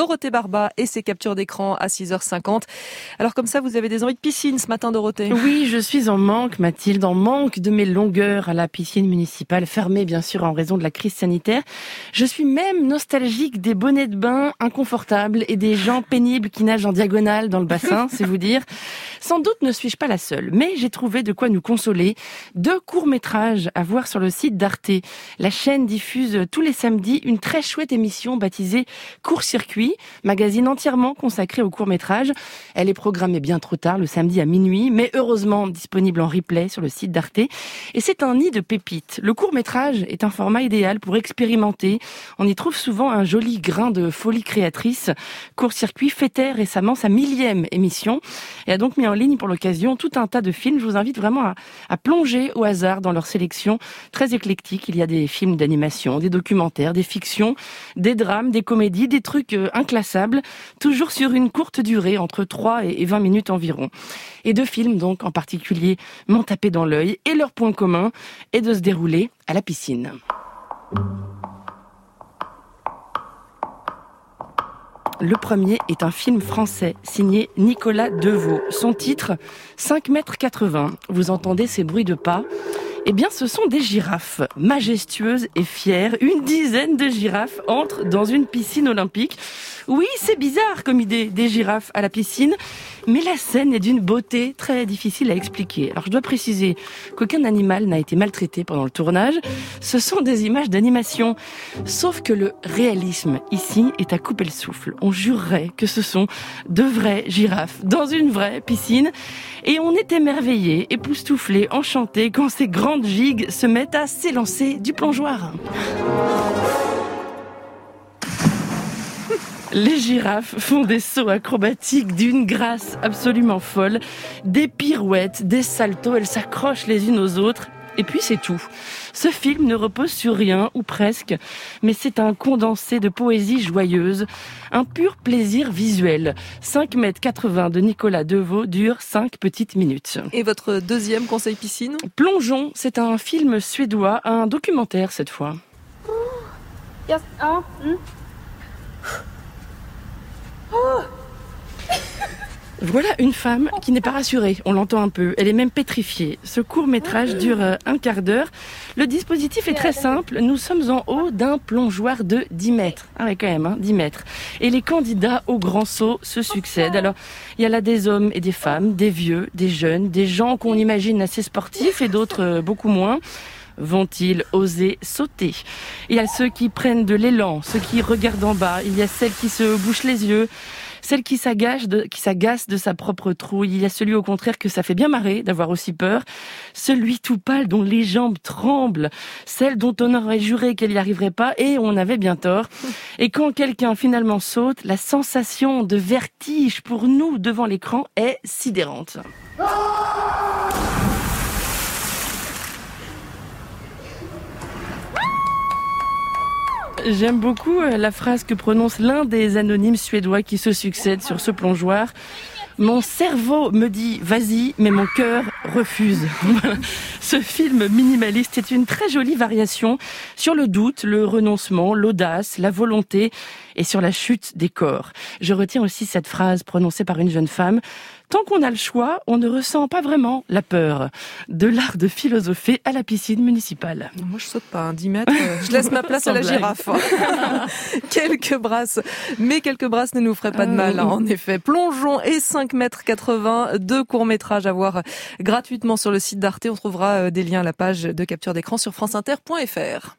Dorothée Barba et ses captures d'écran à 6h50. Alors comme ça, vous avez des envies de piscine ce matin, Dorothée? Oui, je suis en manque, Mathilde, en manque de mes longueurs à la piscine municipale, fermée bien sûr en raison de la crise sanitaire. Je suis même nostalgique des bonnets de bain inconfortables et des gens pénibles qui nagent en diagonale dans le bassin, c'est vous dire. Sans doute ne suis-je pas la seule, mais j'ai trouvé de quoi nous consoler. 2 courts-métrages à voir sur le site d'Arte. La chaîne diffuse tous les samedis une très chouette émission baptisée Court-Circuit, magazine entièrement consacré aux courts-métrages. Elle est programmée bien trop tard, le samedi à minuit, mais heureusement disponible en replay sur le site d'Arte. Et c'est un nid de pépites. Le court-métrage est un format idéal pour expérimenter. On y trouve souvent un joli grain de folie créatrice. Court-Circuit fêtait récemment sa 1000e émission et a donc mis en ligne pour l'occasion tout un tas de films. Je vous invite vraiment à plonger au hasard dans leur sélection très éclectique. Il y a des films d'animation, des documentaires, des fictions, des drames, des comédies, des trucs inclassables, toujours sur une courte durée, entre 3 et 20 minutes environ. Et 2 films donc en particulier m'ont tapé dans l'œil et leur point commun est de se dérouler à la piscine. Le premier est un film français signé Nicolas Devaux. Son titre, 5,80 m. Vous entendez ces bruits de pas ? Eh bien, ce sont des girafes, majestueuses et fières. Une dizaine de girafes entrent dans une piscine olympique. Oui, c'est bizarre comme idée, des girafes à la piscine, mais la scène est d'une beauté très difficile à expliquer. Alors, je dois préciser qu'aucun animal n'a été maltraité pendant le tournage. Ce sont des images d'animation. Sauf que le réalisme, ici, est à couper le souffle. On jurerait que ce sont de vraies girafes dans une vraie piscine. Et on est émerveillé, époustouflé, enchanté quand ces grandes gigues se mettent à s'élancer du plongeoir. Les girafes font des sauts acrobatiques d'une grâce absolument folle, des pirouettes, des saltos, elles s'accrochent les unes aux autres. Et puis c'est tout. Ce film ne repose sur rien, ou presque, mais c'est un condensé de poésie joyeuse, un pur plaisir visuel. 5,80 m de Nicolas Devaux dure 5 petites minutes. Et votre deuxième conseil piscine? Plongeons, c'est un film suédois, un documentaire cette fois. Voilà une femme qui n'est pas rassurée, on l'entend un peu, elle est même pétrifiée. Ce court-métrage dure un quart d'heure. Le dispositif est très simple, nous sommes en haut d'un plongeoir de 10 mètres. Ah ouais quand même, 10 mètres. Et les candidats au grand saut se succèdent. Alors, il y a là des hommes et des femmes, des vieux, des jeunes, des gens qu'on imagine assez sportifs et d'autres beaucoup moins. Vont-ils oser sauter? Il y a ceux qui prennent de l'élan, ceux qui regardent en bas, il y a celles qui se bouchent les yeux, celle qui s'agace de sa propre trouille. Il y a celui au contraire que ça fait bien marrer d'avoir aussi peur. Celui tout pâle dont les jambes tremblent. Celle dont on aurait juré qu'elle n'y arriverait pas et on avait bien tort. Et quand quelqu'un finalement saute, la sensation de vertige pour nous devant l'écran est sidérante. J'aime beaucoup la phrase que prononce l'un des anonymes suédois qui se succèdent sur ce plongeoir. Mon cerveau me dit vas-y, mais mon cœur refuse. Ce film minimaliste est une très jolie variation sur le doute, le renoncement, l'audace, la volonté et sur la chute des corps. Je retiens aussi cette phrase prononcée par une jeune femme. Tant qu'on a le choix, on ne ressent pas vraiment la peur. De l'art de philosopher à la piscine municipale. Moi, je saute pas, 10 mètres. Je laisse ma place à la girafe. Quelques brasses. Mais quelques brasses ne nous feraient pas de mal, en effet. Plongeons et 5,80 m, 2 courts-métrages à voir gratuitement sur le site d'Arte. On trouvera des liens à la page de capture d'écran sur franceinter.fr.